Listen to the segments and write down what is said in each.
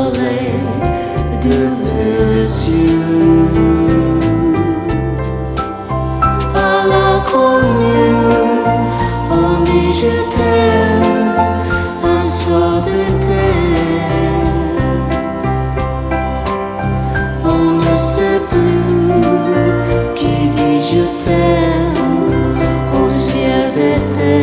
soleil de tes yeux. À l'inconnu, on dit je t'aime, un soir d'été. On ne sait plus qui dit je t'aime au ciel d'été.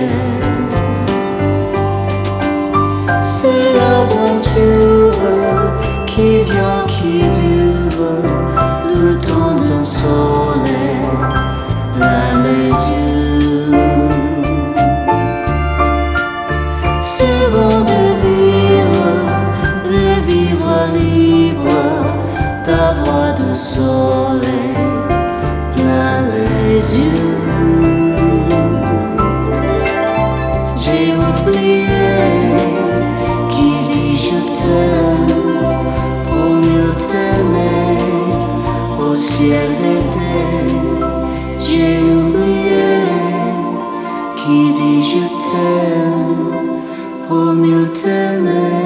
C'est l'aventure qui vient, qui dure, le temps d'un soleil plein les yeux. C'est bon de vivre libre, d'avoir du soleil plein les yeux. J'ai oublié qui dit je t'aime pour mieux t'aimer au ciel d'été. J'ai oublié qui dit je t'aime pour mieux t'aimer.